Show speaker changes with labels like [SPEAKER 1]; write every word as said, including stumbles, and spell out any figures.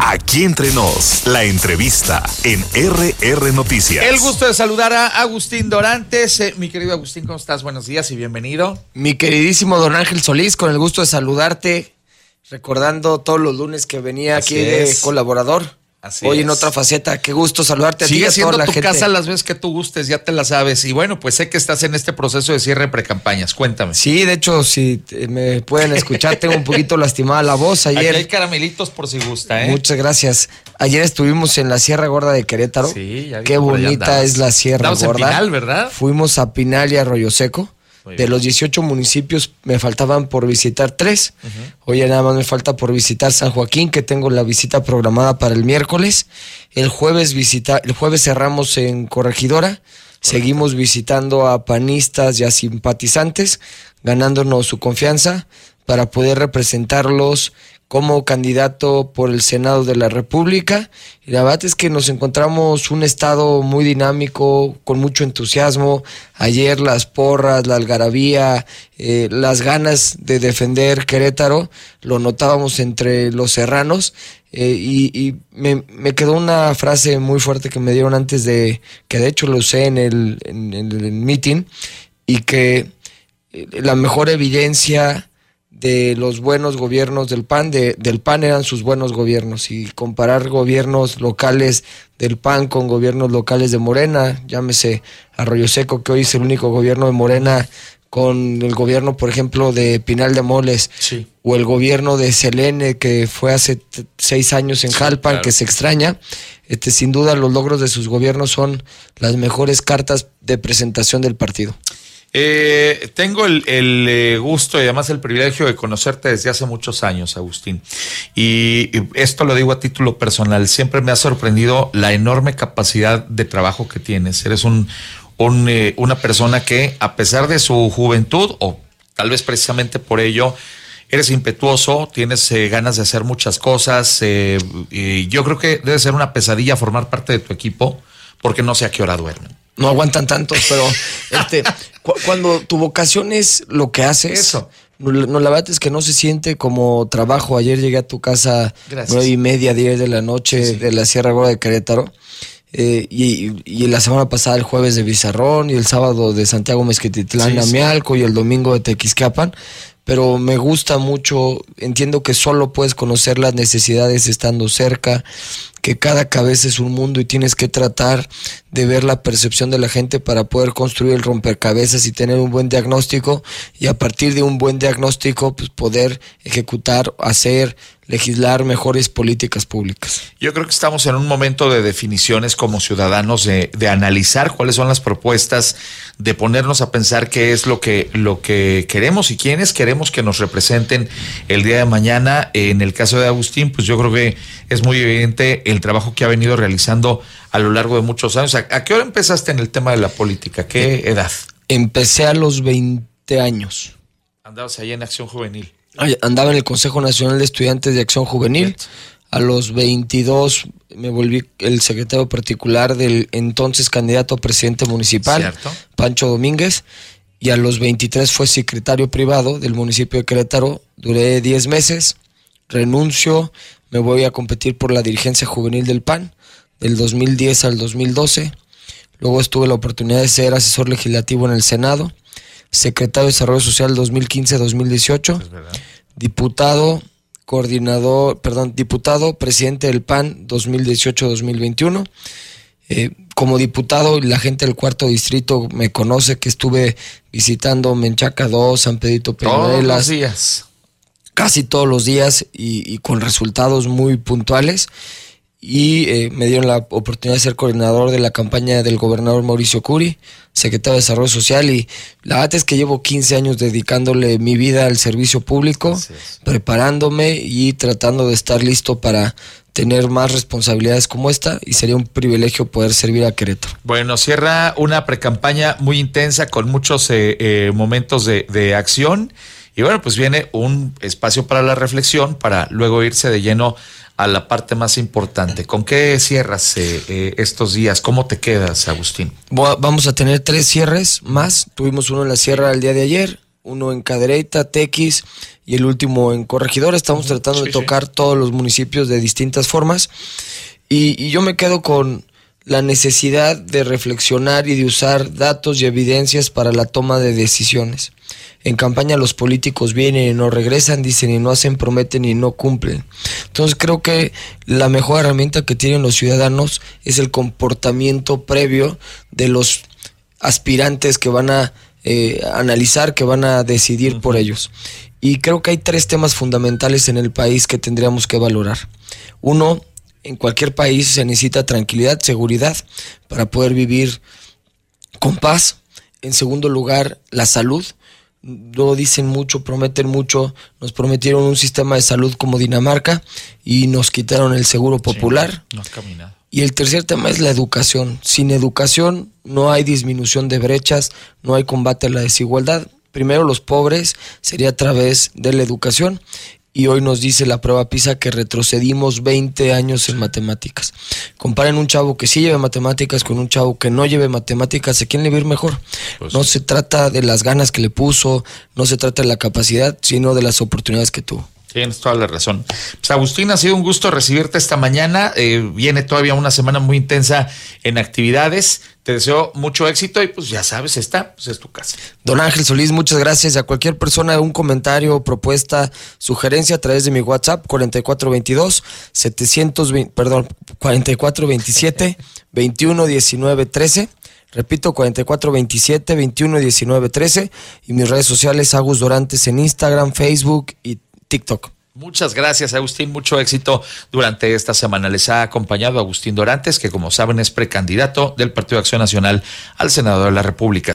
[SPEAKER 1] Aquí entre nos, la entrevista en R R Noticias.
[SPEAKER 2] El gusto de saludar a Agustín Dorantes. Eh, mi querido Agustín, ¿cómo estás? Buenos días y bienvenido.
[SPEAKER 3] Mi queridísimo don Ángel Solís, con el gusto de saludarte, recordando todos los lunes que venía
[SPEAKER 2] Así
[SPEAKER 3] aquí de
[SPEAKER 2] es.
[SPEAKER 3] colaborador.
[SPEAKER 2] Así
[SPEAKER 3] Hoy
[SPEAKER 2] es.
[SPEAKER 3] en otra faceta, qué gusto saludarte a ti y
[SPEAKER 2] Sigue
[SPEAKER 3] a
[SPEAKER 2] siendo
[SPEAKER 3] toda la
[SPEAKER 2] tu
[SPEAKER 3] gente.
[SPEAKER 2] casa las veces que tú gustes, ya te la sabes. Y bueno, pues sé que estás en este proceso de cierre de precampañas. Cuéntame.
[SPEAKER 3] Sí, de hecho, si me pueden escuchar, tengo un poquito lastimada la voz. Ayer,
[SPEAKER 2] Aquí hay caramelitos por si gusta, ¿eh?
[SPEAKER 3] Muchas gracias. Ayer estuvimos en la Sierra Gorda de Querétaro.
[SPEAKER 2] Sí, ya vi
[SPEAKER 3] qué
[SPEAKER 2] que por allá
[SPEAKER 3] bonita
[SPEAKER 2] andabas.
[SPEAKER 3] es la Sierra
[SPEAKER 2] Andabas
[SPEAKER 3] Gorda.
[SPEAKER 2] en Pinal, ¿verdad?
[SPEAKER 3] Fuimos a Pinal y Arroyo Seco.
[SPEAKER 2] Muy
[SPEAKER 3] De
[SPEAKER 2] bien.
[SPEAKER 3] los dieciocho municipios me faltaban por visitar tres. Uh-huh. Hoy nada más me falta por visitar San Joaquín, que tengo la visita programada para el miércoles. El jueves visita, el jueves cerramos en Corregidora. Correcto. Seguimos visitando a panistas y a simpatizantes, ganándonos su confianza para poder representarlos como candidato por el Senado de la República. Y la verdad es que nos encontramos un estado muy dinámico, con mucho entusiasmo. Ayer las porras, la algarabía, eh, las ganas de defender Querétaro, lo notábamos entre los serranos. Eh, y y me, me quedó una frase muy fuerte que me dieron antes de, que de hecho lo usé en el, en, en el meeting, y que eh, la mejor evidencia de los buenos gobiernos del P A N, de, del P A N eran sus buenos gobiernos, y comparar gobiernos locales del P A N con gobiernos locales de Morena, llámese Arroyo Seco, que hoy es el único gobierno de Morena, con el gobierno, por ejemplo, de Pinal de Moles,
[SPEAKER 2] sí.
[SPEAKER 3] o el gobierno de Selene, que fue hace t- seis años en sí, Jalpan, claro. Que se extraña. Este, sin duda, los logros de sus gobiernos son las mejores cartas de presentación del partido.
[SPEAKER 2] Eh, tengo el, el eh, gusto y además el privilegio de conocerte desde hace muchos años, Agustín. Y, y esto lo digo a título personal. Siempre me ha sorprendido la enorme capacidad de trabajo que tienes. Eres un, un eh, una persona que, a pesar de su juventud, o tal vez precisamente por ello, eres impetuoso, tienes eh, ganas de hacer muchas cosas. Eh, y yo creo que debe ser una pesadilla formar parte de tu equipo, porque no sé a qué hora duermen.
[SPEAKER 3] No aguantan tantos, pero este, cu- cuando tu vocación es lo que haces,
[SPEAKER 2] eso.
[SPEAKER 3] No, no, la verdad es que no se siente como trabajo. Ayer llegué a tu casa
[SPEAKER 2] Gracias.
[SPEAKER 3] nueve y media, diez de la noche, sí, sí. de la Sierra Gorda de Querétaro. Eh, y, y la semana pasada el jueves de Bizarrón, y el sábado de Santiago Mezquititlán, sí, Amialco, sí. y el domingo de Tequisquiapan. Pero me gusta mucho, entiendo que solo puedes conocer las necesidades estando cerca, que cada cabeza es un mundo y tienes que tratar de ver la percepción de la gente para poder construir el rompecabezas y tener un buen diagnóstico, y a partir de un buen diagnóstico pues poder ejecutar, hacer, legislar mejores políticas públicas.
[SPEAKER 2] Yo creo que estamos en un momento de definiciones como ciudadanos, de, de analizar cuáles son las propuestas, de ponernos a pensar qué es lo que, lo que queremos y quiénes queremos que nos representen el día de mañana. En el caso de Agustín, pues yo creo que es muy evidente el trabajo que ha venido realizando a lo largo de muchos años. ¿A, a qué hora empezaste en el tema de la política? ¿Qué edad?
[SPEAKER 3] Empecé a los veinte años.
[SPEAKER 2] Andabas ahí en Acción Juvenil.
[SPEAKER 3] Andaba en el Consejo Nacional de Estudiantes de Acción Juvenil. A los veintidós me volví el secretario particular del entonces candidato a presidente municipal, ¿cierto? Pancho Domínguez. Y a los veintitrés fue secretario privado del municipio de Querétaro. Duré diez meses, renuncio, me voy a competir por la dirigencia juvenil del P A N del dos mil diez al dos mil doce. Luego estuve la oportunidad de ser asesor legislativo en el Senado, secretario de Desarrollo Social dos mil quince a dos mil dieciocho, diputado, coordinador, perdón, diputado, presidente del P A N dos mil dieciocho a dos mil veintiuno. Eh, como diputado, la gente del cuarto distrito me conoce que estuve visitando Menchaca dos, San Pedrito Peñuelas.
[SPEAKER 2] Todos los días.
[SPEAKER 3] Casi todos los días y, y con resultados muy puntuales. Y eh, me dieron la oportunidad de ser coordinador de la campaña del gobernador Mauricio Curi, secretario de Desarrollo Social, y la verdad es que llevo quince años dedicándole mi vida al servicio público, preparándome y tratando de estar listo para tener más responsabilidades como esta, y sería un privilegio poder servir a Querétaro.
[SPEAKER 2] Bueno, cierra una precampaña muy intensa con muchos eh, eh, momentos de, de acción, y bueno, pues viene un espacio para la reflexión para luego irse de lleno a la parte más importante. ¿Con qué cierras eh, eh, estos días? ¿Cómo te quedas, Agustín?
[SPEAKER 3] Vamos a tener tres cierres más. Tuvimos uno en la sierra el día de ayer, uno en Cadereyta, Tequis y el último en Corregidora. Estamos uh-huh. tratando sí, de tocar sí. todos los municipios de distintas formas. Y, y yo me quedo con la necesidad de reflexionar y de usar datos y evidencias para la toma de decisiones. En campaña los políticos vienen y no regresan, dicen y no hacen, prometen y no cumplen. Entonces creo que la mejor herramienta que tienen los ciudadanos es el comportamiento previo de los aspirantes que van a eh, analizar, que van a decidir uh-huh. por ellos. Y creo que hay tres temas fundamentales en el país que tendríamos que valorar. Uno, en cualquier país se necesita tranquilidad, seguridad para poder vivir con paz. En segundo lugar, la salud. Lo dicen mucho, prometen mucho. Nos prometieron un sistema de salud como Dinamarca y nos quitaron el seguro popular.
[SPEAKER 2] Sí, no has caminado.
[SPEAKER 3] Y el tercer tema es la educación. Sin educación no hay disminución de brechas, no hay combate a la desigualdad. Primero los pobres sería a través de la educación. Y hoy nos dice la prueba PISA que retrocedimos veinte años en matemáticas. Comparen un chavo que sí lleve matemáticas con un chavo que no lleve matemáticas, ¿a quién le va a ir mejor? Pues no sí. se trata de las ganas que le puso, no se trata de la capacidad, sino de las oportunidades que tuvo.
[SPEAKER 2] Tienes toda la razón. Pues Agustín, ha sido un gusto recibirte esta mañana. Eh, viene todavía una semana muy intensa en actividades. Te deseo mucho éxito y pues ya sabes, esta pues es tu casa.
[SPEAKER 3] Don Ángel Solís, muchas gracias. A cualquier persona, un comentario, propuesta, sugerencia a través de mi WhatsApp cuarenta y cuatro veintidós setecientos veinte, perdón, cuarenta y cuatro veintisiete veintiuno diecinueve trece. Repito, cuarenta y cuatro veintisiete veintiuno diecinueve trece y mis redes sociales Agus Dorantes en Instagram, Facebook y TikTok.
[SPEAKER 2] Muchas gracias, Agustín. Mucho éxito durante esta semana. Les ha acompañado Agustín Dorantes, que como saben es precandidato del Partido de Acción Nacional al Senado de la República.